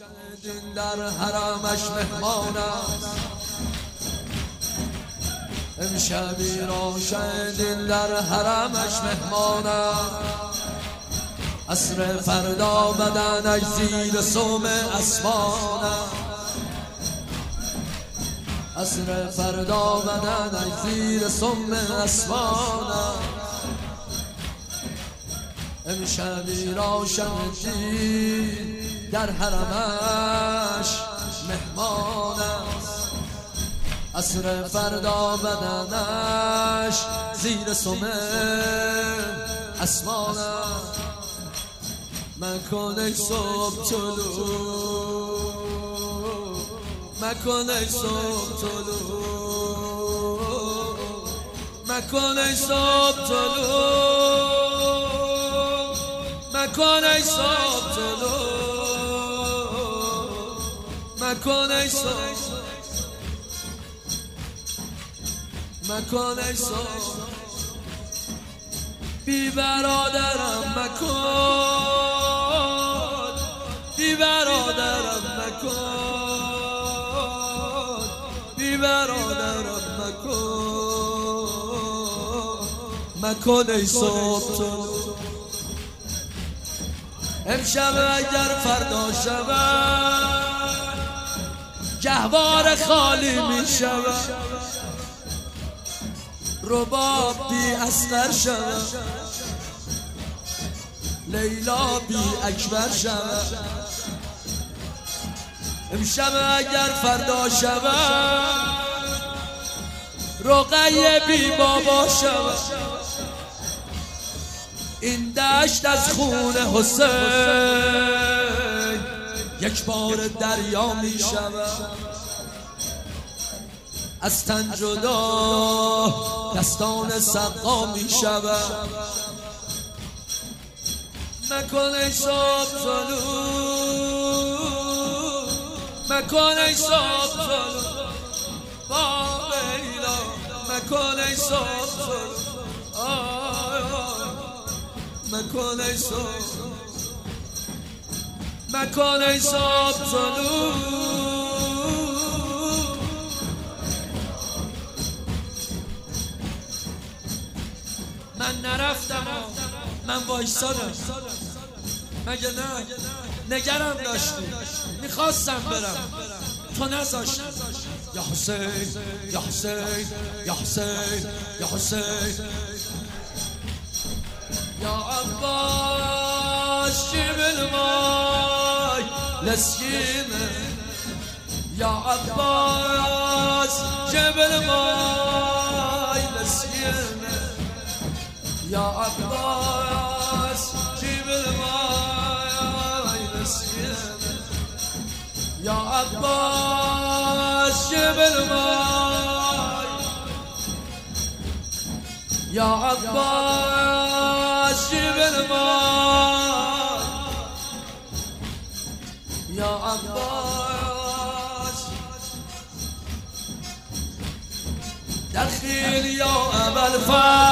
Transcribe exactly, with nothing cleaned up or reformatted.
روشن در حرمش مهمان است، امشبی روشن در حرمش مهمان است. عصر فردا بدنش زیر سم اسمان است، عصر فردا بدنش زیر سم اسمان است. امشبی روشن در حرمش مهمان است، عصر فردا بدنش زیر سم اسمان است. مکن ای صبح طلوع، مکن ای صبح طلوع، مکن ای صبح طلوع، مکن ای صبح طلوع، مکن ای صبح، مکن ای صبح. بی برادرم مکن، بی برادرم مکن، بی برادرم مکن، مکن ای صبح طلوع. امشب اگر فردا شود گهواره خالی می شود، رباب بی اصغر شود، لیلا بی اکبر شود. امشب اگر فردا شود رقیه بی بابا شود، این دشت از خون حسین یک بار دریا می شود. از تن جدا دستان سقا می شود. مکن ای صبح طلوع، مکن ای صبح طلوع با لیلا، مکن ای صبح طلوع، مکن ای صبح، مکن ای صبح طلوع. من نرفتم، من وایسادم، مگه نه؟ نگرم داشتی، میخواستم برم، تو نذاشتی. یا حسین، یا حسین، یا حسین، یا حسین، یا عباس جیب المای لسکینه، یا عباس جیب المای لسکینه، یا عباس جیب المای لسکینه، یا عباس جیب المای، یا عباس جیب المای، یا عباس دخیل یا ابوالفضل